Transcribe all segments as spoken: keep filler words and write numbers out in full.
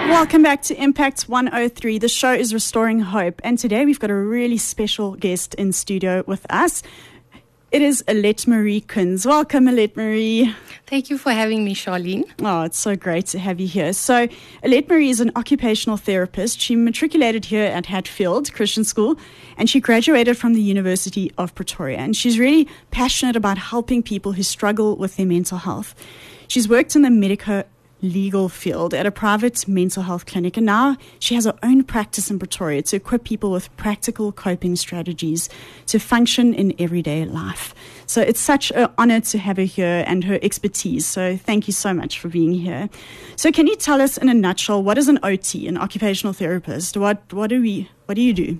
Welcome back to Impact one oh three. The show is Restoring Hope, and today we've got a really special guest in studio with us. It is Alette Marie Kuns. Welcome, Alette Marie. Thank you for having me, Charlene. Oh, it's so great to have you here. So, Alette Marie is an occupational therapist. She matriculated here at Hatfield Christian School, and she graduated from the University of Pretoria. And she's really passionate about helping people who struggle with their mental health. She's worked in the medico legal field at a private mental health clinic, and now she has her own practice in Pretoria to equip people with practical coping strategies to function in everyday life. So it's such an honor to have her here and her expertise. So thank you so much for being here. So can you tell us in a nutshell, what is an O T, an occupational therapist? What what do we what do you do?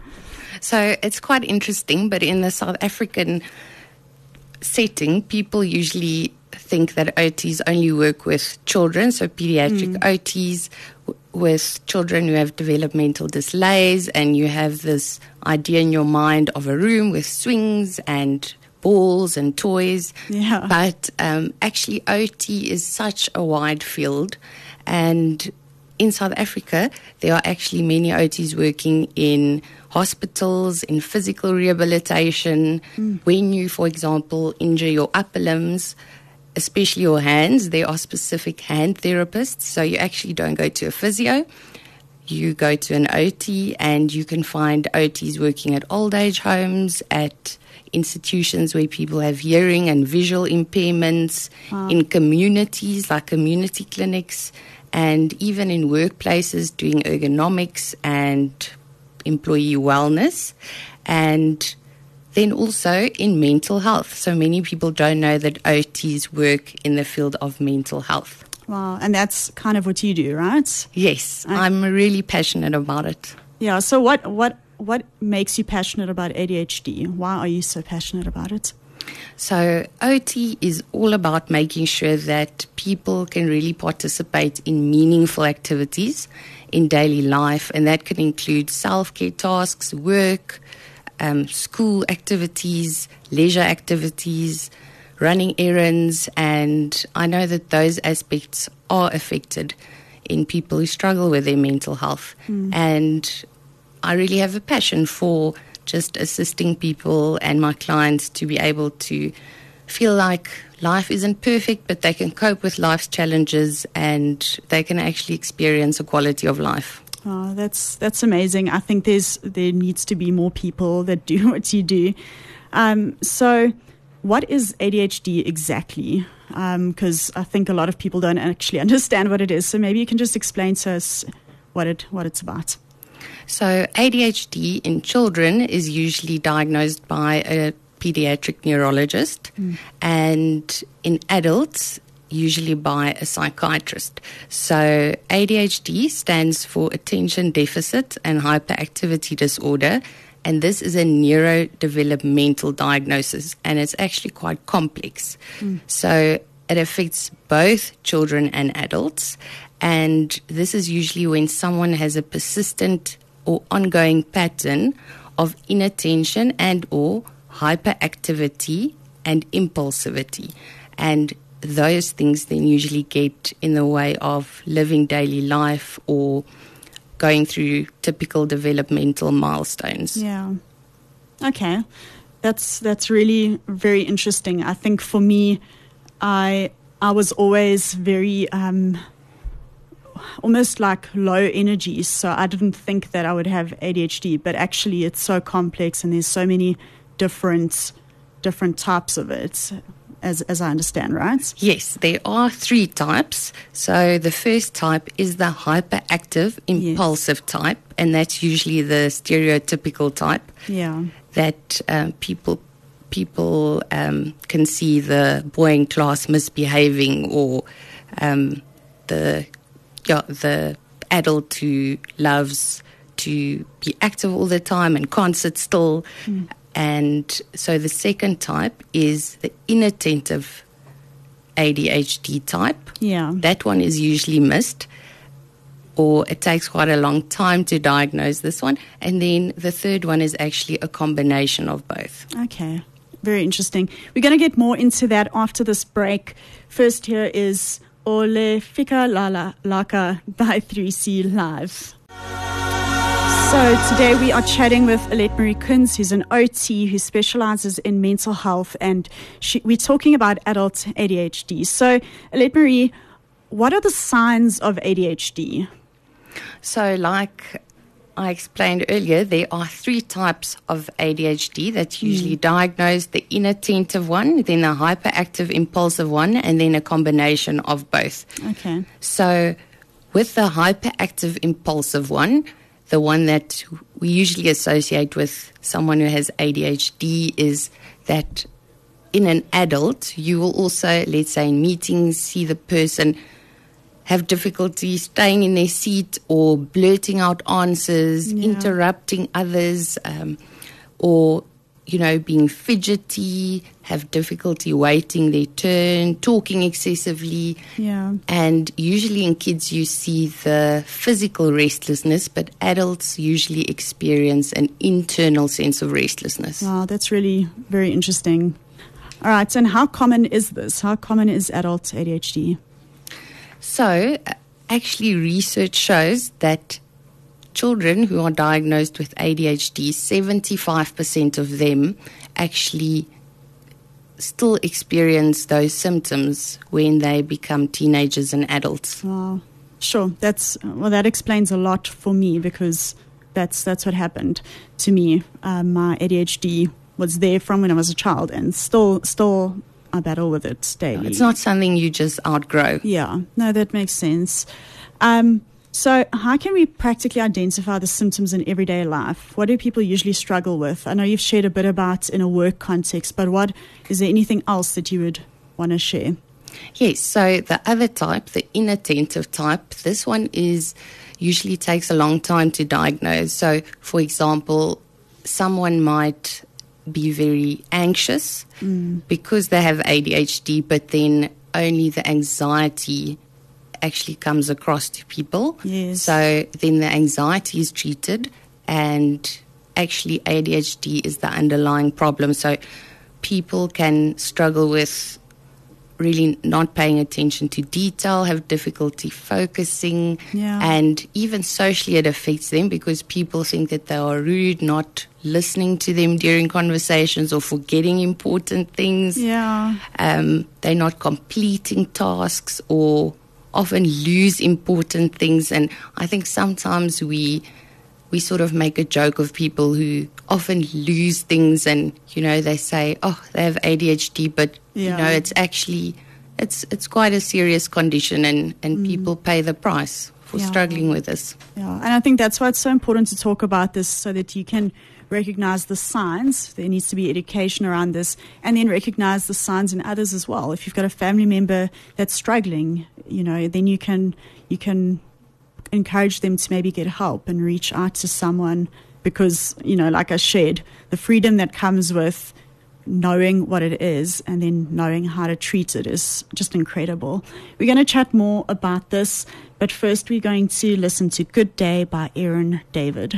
So it's quite interesting, but in the South African setting, people usually think that O Ts only work with children, so pediatric mm. O Ts w- with children who have developmental delays, and you have this idea in your mind of a room with swings and balls and toys. Yeah. But um, actually O T is such a wide field, and in South Africa there are actually many O Ts working in hospitals, in physical rehabilitation. Mm. When you, for example, injure your upper limbs, especially your hands, there are specific hand therapists. So you actually don't go to a physio. You go to an O T, and you can find O Ts working at old age homes, at institutions where people have hearing and visual impairments, wow. in communities like community clinics, and even in workplaces doing ergonomics and employee wellness. And then also in mental health. So many people don't know that O Ts work in the field of mental health. Wow, and that's kind of what you do, right? Yes, I, I'm really passionate about it. Yeah, so what, what, what makes you passionate about A D H D? Why are you so passionate about it? So O T is all about making sure that people can really participate in meaningful activities in daily life, and that can include self-care tasks, work, Um, school activities, leisure activities, running errands, and I know that those aspects are affected in people who struggle with their mental health. Mm. And I really have a passion for just assisting people and my clients to be able to feel like life isn't perfect, but they can cope with life's challenges and they can actually experience a quality of life. Oh, that's that's amazing. I think there's there needs to be more people that do what you do. Um, so what is A D H D exactly? Because um, I think a lot of people don't actually understand what it is. So maybe you can just explain to us what it what it's about. So A D H D in children is usually diagnosed by a pediatric neurologist, mm. and in adults usually by a psychiatrist. So A D H D stands for Attention Deficit and Hyperactivity Disorder, and this is a neurodevelopmental diagnosis, and it's actually quite complex. Mm. So it affects both children and adults, and this is usually when someone has a persistent or ongoing pattern of inattention and or hyperactivity and impulsivity, and those things then usually get in the way of living daily life or going through typical developmental milestones. Yeah. Okay. That's that's really very interesting. I think for me, I I was always very um, almost like low energy, so I didn't think that I would have A D H D, but actually it's so complex and there's so many different different types of it. As, as I understand, right? Yes, there are three types. So the first type is the hyperactive, impulsive yes. type, and that's usually the stereotypical type. Yeah. That um, people people um, can see the boy in class misbehaving, or um, the yeah, the adult who loves to be active all the time and can't sit still. Mm. And so the second type is the inattentive A D H D type. Yeah. That one is usually missed, or it takes quite a long time to diagnose this one. And then the third one is actually a combination of both. Okay. Very interesting. We're going to get more into that after this break. First, here is Ole Fika Lala Laka by three C Live. So today we are chatting with Alette Marie Kuns, who's an O T who specializes in mental health, and she, we're talking about adult A D H D. So Alette Marie, what are the signs of A D H D? So like I explained earlier, there are three types of A D H D that's usually mm. diagnosed: the inattentive one, then the hyperactive impulsive one, and then a combination of both. Okay. So with the hyperactive impulsive one, the one that we usually associate with someone who has A D H D is that in an adult, you will also, let's say in meetings, see the person have difficulty staying in their seat or blurting out answers, yeah. interrupting others, um, or, you know, being fidgety, have difficulty waiting their turn, talking excessively. Yeah. And usually in kids you see the physical restlessness, but adults usually experience an internal sense of restlessness. Wow, that's really very interesting. All right, and how common is this? How common is adult A D H D? So, actually research shows that children who are diagnosed with A D H D, seventy-five percent of them actually still experience those symptoms when they become teenagers and adults. Wow. Sure. That's, well, that explains a lot for me, because that's that's what happened to me. Um, my A D H D was there from when I was a child, and still still I battle with it daily. It's not something you just outgrow. Yeah. No, that makes sense. Um So how can we practically identify the symptoms in everyday life? What do people usually struggle with? I know you've shared a bit about in a work context, but what is there anything else that you would want to share? Yes, so the other type, the inattentive type, this one is usually takes a long time to diagnose. So, for example, someone might be very anxious mm. because they have A D H D, but then only the anxiety actually comes across to people. Yes. So then the anxiety is treated, and actually A D H D is the underlying problem. So people can struggle with really not paying attention to detail, have difficulty focusing, yeah. and even socially it affects them because people think that they are rude, not listening to them during conversations, or forgetting important things. Yeah. Um, they're not completing tasks, or often lose important things. And I think sometimes we we sort of make a joke of people who often lose things, and you know, they say, oh, they have A D H D, but yeah. you know, it's actually it's it's quite a serious condition, and and mm. people pay the price for yeah. struggling with this. Yeah, and I think that's why it's so important to talk about this, so that you can recognize the signs. There needs to be education around this, and then recognize the signs in others as well. If you've got a family member that's struggling, you know, then you can you can encourage them to maybe get help and reach out to someone, because, you know, like I shared, the freedom that comes with knowing what it is and then knowing how to treat it is just incredible. We're going to chat more about this, but first we're going to listen to Good Day by Aaron David.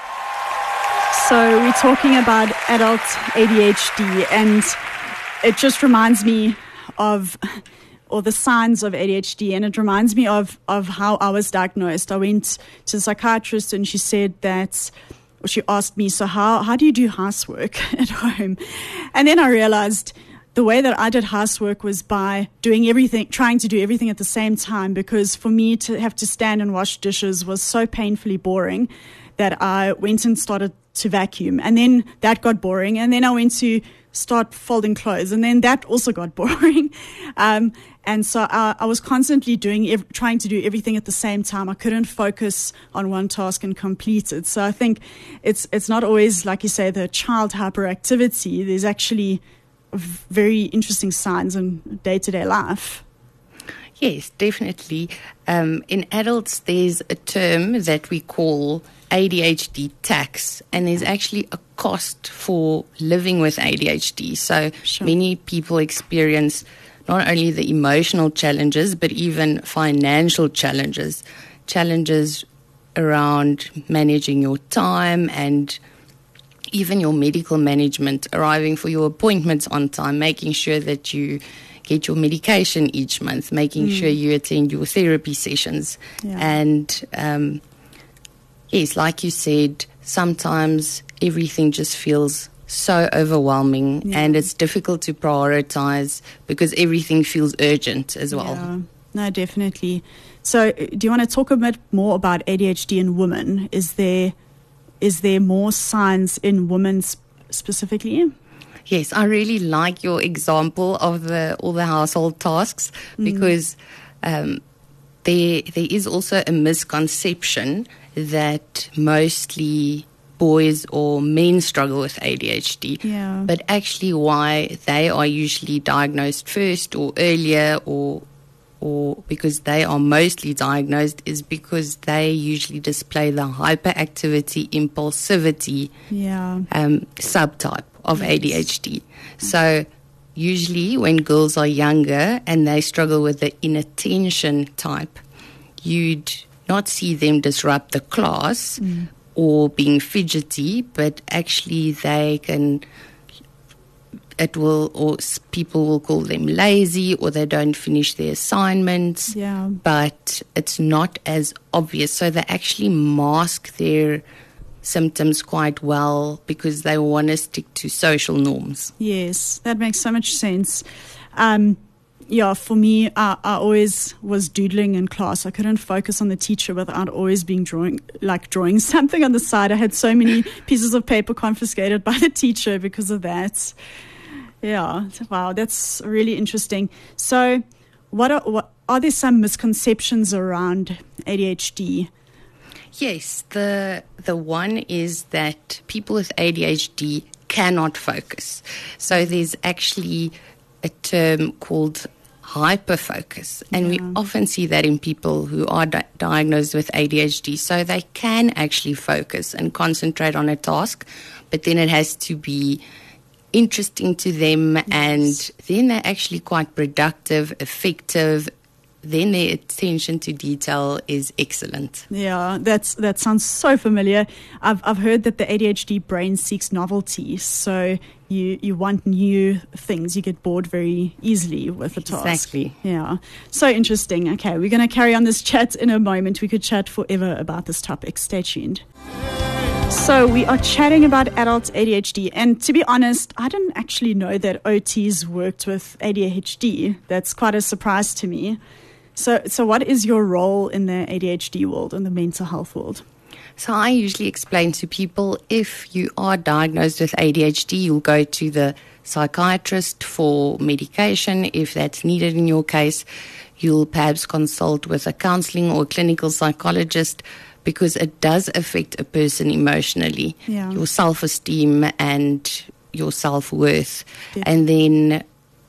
So we're talking about adult A D H D, and it just reminds me of, or the signs of A D H D, and it reminds me of, of how I was diagnosed. I went to the psychiatrist, and she said that, or she asked me, so how, how do you do housework at home? And then I realized the way that I did housework was by doing everything, trying to do everything at the same time, because for me to have to stand and wash dishes was so painfully boring that I went and started to vacuum, and then that got boring, and then I went to start folding clothes, and then that also got boring. Um, and so I, I was constantly doing, ev- trying to do everything at the same time. I couldn't focus on one task and complete it. So I think it's it's not always, like you say, the child hyperactivity. There's actually very interesting signs in day-to-day life. Yes, definitely. Um, in adults, there's a term that we call A D H D tax, and there's actually a cost for living with A D H D. So sure. many people experience not only the emotional challenges, but even financial challenges, challenges around managing your time and even your medical management, arriving for your appointments on time, making sure that you get your medication each month, making Mm. sure you attend your therapy sessions. Yeah. And um, yes, like you said, sometimes everything just feels so overwhelming Yeah. and it's difficult to prioritize because everything feels urgent as well. Yeah. No, definitely. So, uh, do you want to talk a bit more about A D H D in women? Is there is there more signs in women sp- specifically? Yes, I really like your example of the all the household tasks because um, there there is also a misconception that mostly boys or men struggle with A D H D. Yeah. But actually why they are usually diagnosed first or earlier or or because they are mostly diagnosed is because they usually display the hyperactivity, impulsivity Yeah. um, subtype of A D H D. So usually when girls are younger and they struggle with the inattention type, you'd not see them disrupt the class Mm. or being fidgety, but actually they can, it will, or s- people will call them lazy or they don't finish their assignments. Yeah. But it's not as obvious. So they actually mask their symptoms quite well because they want to stick to social norms. Yes, that makes so much sense. Um, yeah, for me, I, I always was doodling in class. I couldn't focus on the teacher without always being drawing, like drawing something on the side. I had so many pieces of paper confiscated by the teacher because of that. Yeah, wow, that's really interesting. So, what are what are there some misconceptions around A D H D? Yes, the the one is that people with A D H D cannot focus. So there's actually a term called hyperfocus, and we Yeah. often see that in people who are di- diagnosed with A D H D. So they can actually focus and concentrate on a task, but then it has to be interesting to them, and then they're actually quite productive, effective. Then their attention to detail is excellent. Yeah, that's that sounds so familiar. I've I've heard that the A D H D brain seeks novelty, so you you want new things. You get bored very easily with a task. Exactly. Yeah, so interesting. Okay, we're going to carry on this chat in a moment. We could chat forever about this topic. Stay tuned. So we are chatting about adult A D H D, and to be honest, I didn't actually know that O Ts worked with A D H D. That's quite a surprise to me. So, so what is your role in the A D H D world, in the mental health world? So I usually explain to people, if you are diagnosed with A D H D, you'll go to the psychiatrist for medication. If that's needed in your case, you'll perhaps consult with a counseling or clinical psychologist, because it does affect a person emotionally, Yeah. your self-esteem and your self-worth. Yeah. And then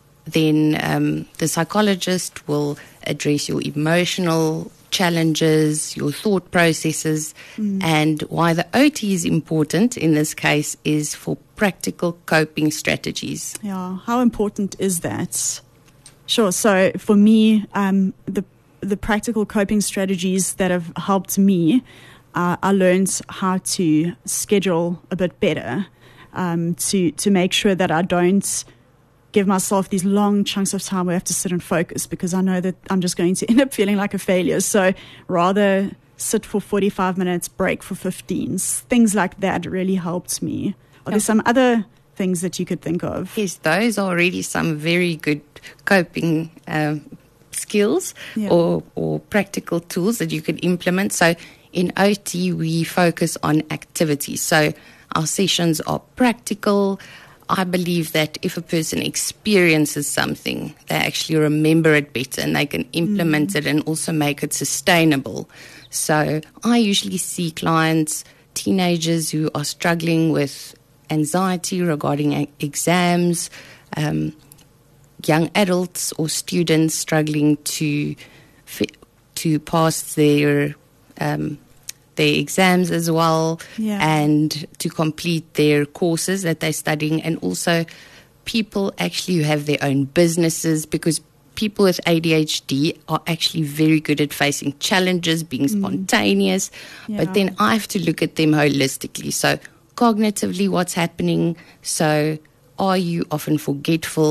then um, the psychologist will address your emotional challenges, your thought processes, Mm. and why the O T is important in this case is for practical coping strategies. Yeah, how important is that? Sure. So for me, um, the the practical coping strategies that have helped me, uh, I learned how to schedule a bit better, um, to to make sure that I don't give myself these long chunks of time where I have to sit and focus, because I know that I'm just going to end up feeling like a failure. So rather sit for forty-five minutes, break for fifteen. Things like that really helped me. Are Yeah. there some other things that you could think of? Yes, those are already some very good coping um, skills Yeah. or, or practical tools that you could implement. So in O T, we focus on activities. So our sessions are practical. I believe that if a person experiences something, they actually remember it better and they can implement it and also make it sustainable. So I usually see clients, teenagers who are struggling with anxiety regarding e- exams, um, young adults or students struggling to fi- to pass their um, their exams as well, Yeah. and to complete their courses that they're studying, and also people actually who have their own businesses, because people with A D H D are actually very good at facing challenges, being spontaneous, Yeah. but then I have to look at them holistically. So cognitively, what's happening? So are you often forgetful?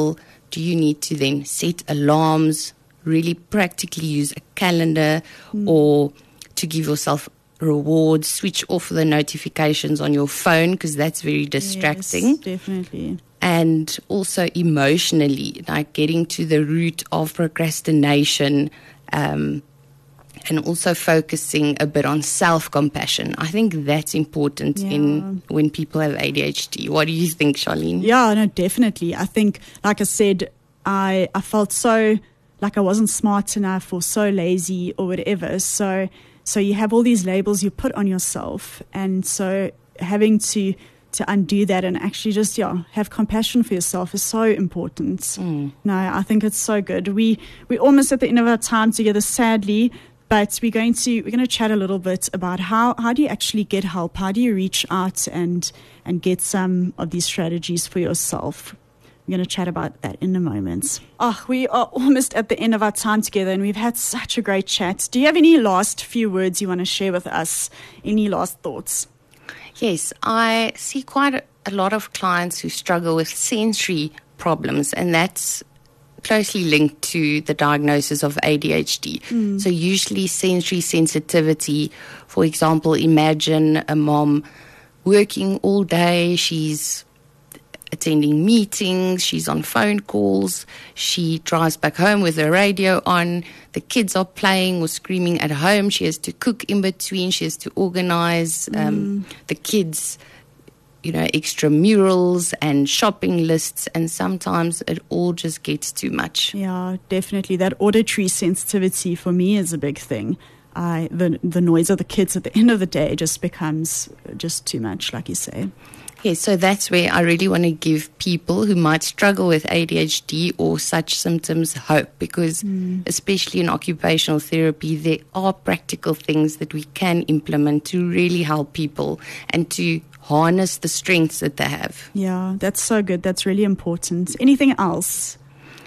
do you need to then set alarms, really practically use a calendar, mm. or to give yourself rewards, switch off the notifications on your phone because that's very distracting. Yes, definitely. And also emotionally, like getting to the root of procrastination, um, and also focusing a bit on self-compassion. I think that's important yeah. in when people have A D H D. What do you think, Charlene? Yeah, no, definitely. I think, like I said, I I felt so like I wasn't smart enough or so lazy or whatever. So so you have all these labels you put on yourself, and so having to to undo that and actually just yeah have compassion for yourself is so important. Mm. No, I think it's so good. We we're almost at the end of our time together, sadly. But we're going to we're going to chat a little bit about how, how do you actually get help? How do you reach out and and get some of these strategies for yourself? We're going to chat about that in a moment. Oh, we are almost at the end of our time together, and we've had such a great chat. Do you have any last few words you want to share with us? Any last thoughts? Yes, I see quite a, a lot of clients who struggle with sensory problems, and that's closely linked to the diagnosis of A D H D. Mm. So usually sensory sensitivity, for example, imagine a mom working all day, she's attending meetings, she's on phone calls, she drives back home with her radio on, the kids are playing or screaming at home, she has to cook in between, she has to organize mm. um, the kids' you know, extramurals and shopping lists, and sometimes it all just gets too much. Yeah, definitely. That auditory sensitivity for me is a big thing. I the the noise of the kids at the end of the day just becomes just too much, like you say. Yeah, so that's where I really want to give people who might struggle with A D H D or such symptoms hope, because mm. especially in occupational therapy, there are practical things that we can implement to really help people and to harness the strengths that they have. Yeah, that's so good. That's really important. Anything else?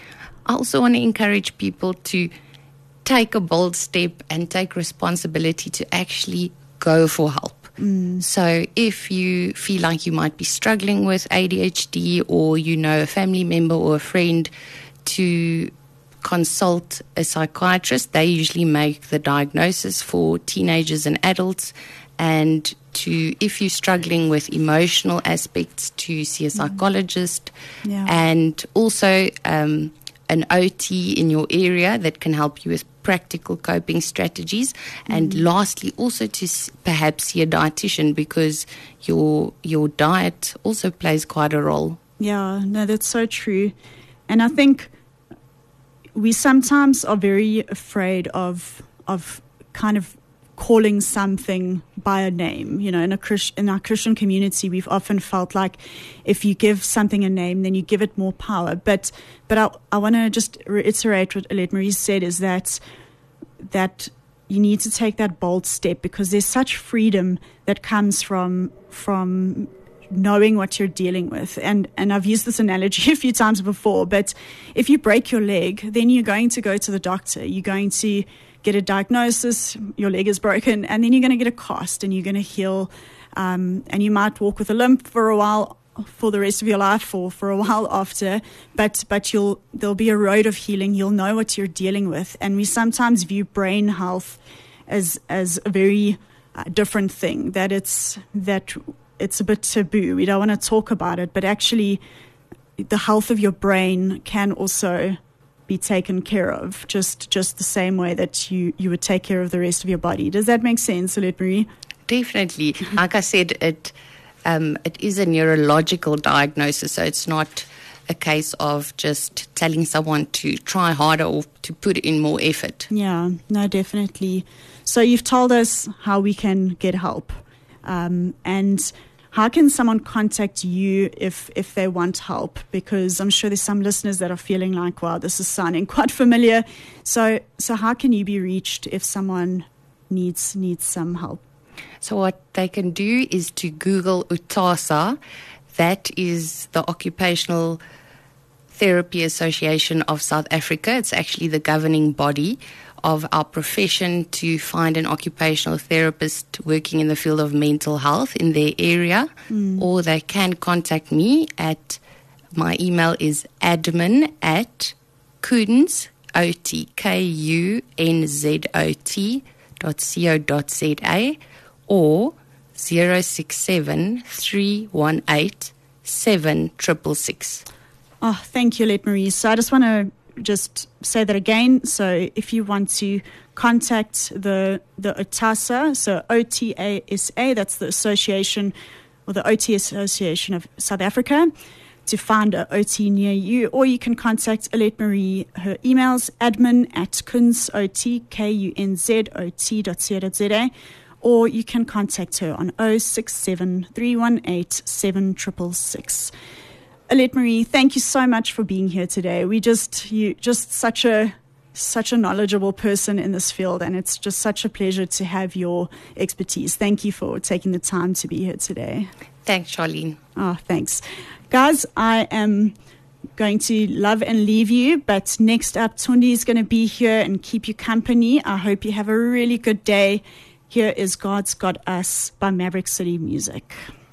I also want to encourage people to take a bold step and take responsibility to actually go for help. Mm. So if you feel like you might be struggling with A D H D, or you know a family member or a friend, to consult a psychiatrist. They usually make the diagnosis for teenagers and adults. And to, if you're struggling with emotional aspects, to see a psychologist. Yeah. And also um, an O T in your area that can help you with practical coping strategies. Mm. And lastly, also to s- perhaps see a dietitian, because your your diet also plays quite a role. Yeah, no, that's so true. And I think we sometimes are very afraid of of kind of calling something by a name. You know, in a Christ, in our Christian community, we've often felt like if you give something a name, then you give it more power. But but I, I want to just reiterate what Alette Marie said, is that that you need to take that bold step, because there's such freedom that comes from from knowing what you're dealing with. And and I've used this analogy a few times before, but if you break your leg, then you're going to go to the doctor. You're going to get a diagnosis, your leg is broken, and then you're going to get a cast and you're going to heal. Um, and you might walk with a limp for a while, for the rest of your life, or for a while after, but but you'll there'll be a road of healing. You'll know what you're dealing with. And we sometimes view brain health as as a very uh, different thing, that it's that it's a bit taboo. We don't want to talk about it, but actually the health of your brain can also be taken care of, just just the same way that you, you would take care of the rest of your body. Does that make sense, Alette Marie? Definitely. Like I said, it um, it is a neurological diagnosis, so it's not a case of just telling someone to try harder or to put in more effort. Yeah, no, definitely. So you've told us how we can get help. Um, and how can someone contact you if, if they want help? Because I'm sure there's some listeners that are feeling like, wow, this is sounding quite familiar. So so how can you be reached if someone needs needs some help? So what they can do is to Google UTASA. That is the Occupational Therapy Association of South Africa. It's actually the governing body of our profession to find an occupational therapist working in the field of mental health in their area, mm. or they can contact me at My email is admin at kunz, O T, K U N Z O T, dot co dot za, or zero six seven, three one eight, seven six six six. Oh, thank you, Let Marie. So I just want to just say that again. So if you want to contact the the O T A S A, so O T A S A, that's the association, or the O T Association of South Africa, to find an O T near you, or you can contact Alette Marie. Her email's admin at kunz, O T, K U N Z O T dot co dot za, or you can contact her on zero six seven, three one eight, seven six six six. Alette Marie, thank you so much for being here today. We just, you just such a such a knowledgeable person in this field, and it's just such a pleasure to have your expertise. Thank you for taking the time to be here today. Thanks, Charlene. Oh, thanks. Guys, I am going to love and leave you, but next up, Tundi is going to be here and keep you company. I hope you have a really good day. Here is God's Got Us by Maverick City Music.